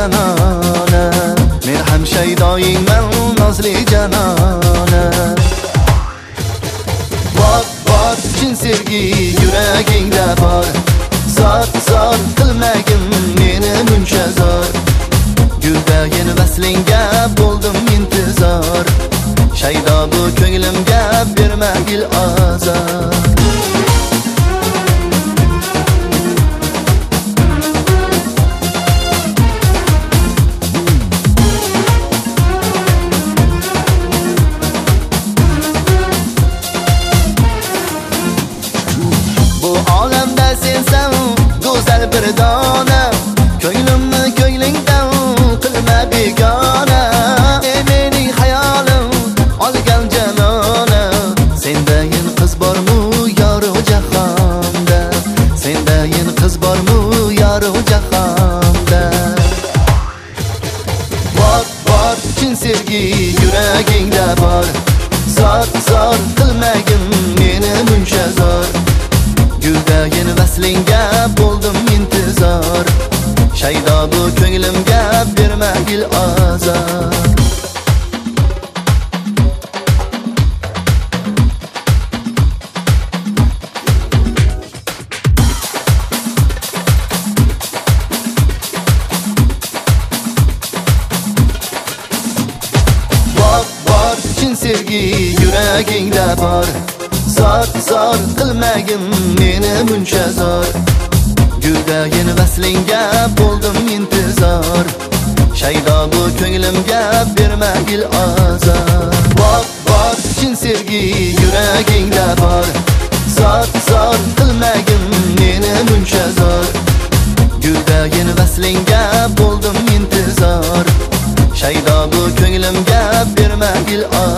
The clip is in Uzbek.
janona, men ham shaydoyingman nozli janona. Bor chin sevgi yuragingda bor, zor qilmagin meni muncha zor. Guldayin vaslingga bo'ldim intizor, shaydo bu ko'nglimga bermagil azor. Bu olamda sensan go'zal bir dona, ko'nglimni ko'nglingdan qilma begona. Mening hayolim olgan janona, sendayin qiz bormi yorug' jahonda, sendayin qiz bormi yorug' jahonda. Bor chin sevgi yuragingda bor, zor qilmagin meni muncha zor. Guldayin vaslingga bo'ldim intizor, shaydo bu ko'nglimga bermagil azor. Bor chin sevgi yuragingda bor, zor qilmagin meni muncha zor. Guldayin vaslingga bo'ldim intizor, shaydo bu ko'nglimga bermagil azor. Bor chin sevgi yuragingda bor, zor qilmagin meni muncha zor. Guldayin vaslingga bo'ldim intizor, shaydo bu ko'nglimga bermagil azor.